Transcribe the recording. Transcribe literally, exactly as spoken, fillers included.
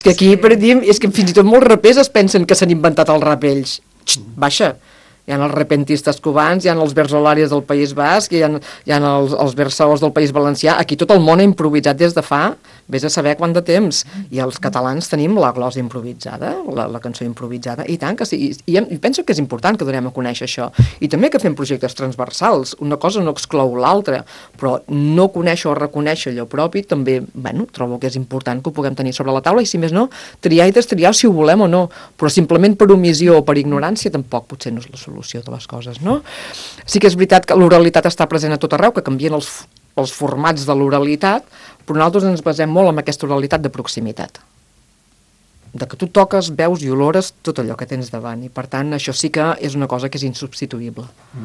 Que aquí, per dir, és que fins i tot molts rapers es pensen que s'han inventat el rap ells. Xt, baixa. Hi ha els repentistes cubans, hi ha els versolàries del País Basc, hi ha, hi ha els, els versaors del País Valencià. Aquí tot el món ha improvisat des de fa, vés a saber quant de temps. I els catalans tenim la glosa improvisada, la, la cançó improvisada, i tant que sí. I, i penso que és important que donem a conèixer això. I també que fem projectes transversals. Una cosa no exclou l'altra, però no conèixer o reconèixer allò propi també, bueno, trobo que és important que ho puguem tenir sobre la taula i, si més no, triar i destriar si ho volem o no. Però simplement per omissió o per ignorància tampoc potser no és la solució de les coses, no? Sí que és veritat que l'oralitat està present a tot arreu, que canvien els, els formats de l'oralitat, però nosaltres ens basem molt en aquesta oralitat de proximitat. De que tu toques, veus i olores tot allò que tens davant, i per tant això sí que és una cosa que és insubstituïble.